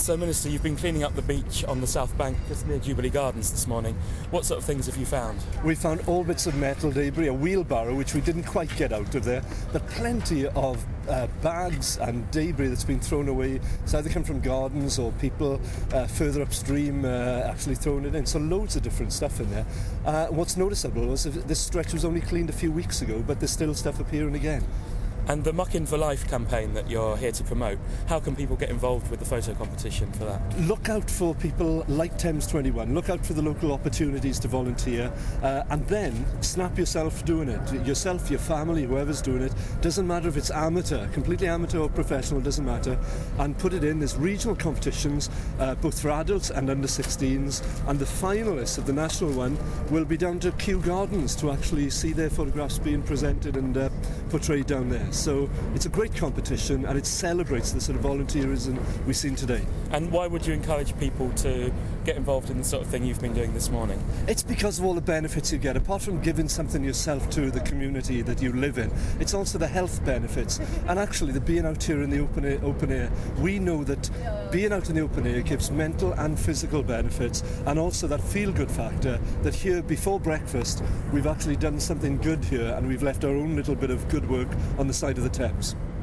So, Minister, you've been cleaning up the beach on the south bank just near Jubilee Gardens this morning. What sort of things have you found? We found all bits of metal debris, a wheelbarrow which we didn't quite get out of there, but plenty of bags and debris that's been thrown away. It's either come from gardens or people further upstream actually throwing it in. So loads of different stuff in there. What's noticeable was this stretch was only cleaned a few weeks ago, but there's still stuff appearing again. And the Muck In for Life campaign that you're here to promote, how can people get involved with the photo competition for that? Look out for people like Thames 21, look out for the local opportunities to volunteer, and then snap yourself doing it. Yourself, your family, whoever's doing it, doesn't matter if it's amateur, completely amateur or professional, doesn't matter, and put it in. There's regional competitions, both for adults and under 16s, and the finalists of the national one will be down to Kew Gardens to actually see their photographs being presented and portrayed down there. So it's a great competition and it celebrates the sort of volunteerism we've seen today. And why would you encourage people to get involved in the sort of thing you've been doing this morning? It's because of all the benefits you get. Apart from giving something yourself to the community that you live in, it's also the health benefits. And actually, the being out here in the open air, we know that being out in the open air gives mental and physical benefits, and also that feel-good factor that here before breakfast we've actually done something good here and we've left our own little bit of good work on the side of the Thames.